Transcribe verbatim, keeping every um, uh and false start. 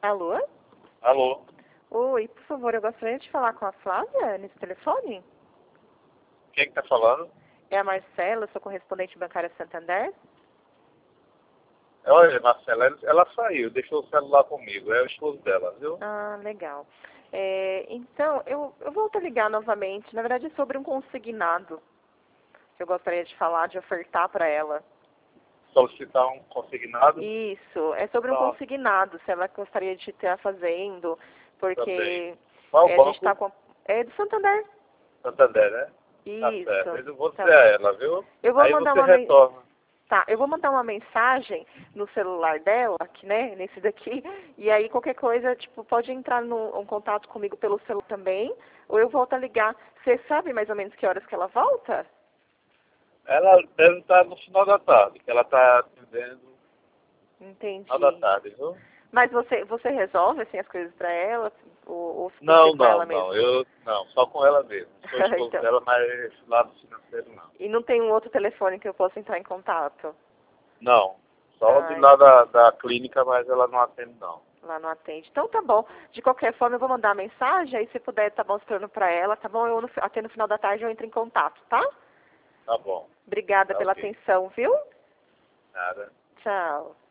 Alô? Alô? Oi, por favor, eu gostaria de falar com a Flávia nesse telefone. Quem que tá falando? É a Marcela, eu sou correspondente bancária Santander. Olha, Marcela, ela ela saiu, deixou o celular comigo, é o esposo dela, viu? Ah, legal. É, então, eu, eu volto a ligar novamente. Na verdade, é sobre um consignado que eu gostaria de falar, de ofertar para ela. Solicitar um consignado? Isso, é sobre um Tá, consignado, se ela gostaria de estar fazendo, tá bem. porque Qual é, a gente está banco? com... É do Santander. Santander, né? Tá certo, Isso. eu vou Tá dizer a bom. ela, viu? Eu vou Aí mandar você uma mensagem. retorna. Tá, eu vou mandar uma mensagem no celular dela, aqui, né, nesse daqui, e aí qualquer coisa, tipo, pode entrar no um contato comigo pelo celular também, ou eu volto a ligar. Você sabe mais ou menos que horas que ela volta? Ela deve estar no final da tarde, que ela tá atendendo no final da Entendi. tarde, viu? Mas você, você resolve, assim, as coisas pra ela, ou, ou tem que ser Não, com ela não, não, mesmo? eu, não, só com ela mesmo. Sou esposo Então, dela, mas esse lado financeiro não. e não tem um outro telefone que eu possa entrar em contato? Não, só de Ai, lá da, da clínica, mas ela não atende não. lá não atende. Então tá bom. De qualquer forma, eu vou mandar a mensagem, aí se puder, tá bom, mostrando pra ela, tá bom? Eu, no, até no final da tarde, eu entro em contato, tá? Tá bom, Obrigada tá pela ok. atenção, viu? Nada. Tchau.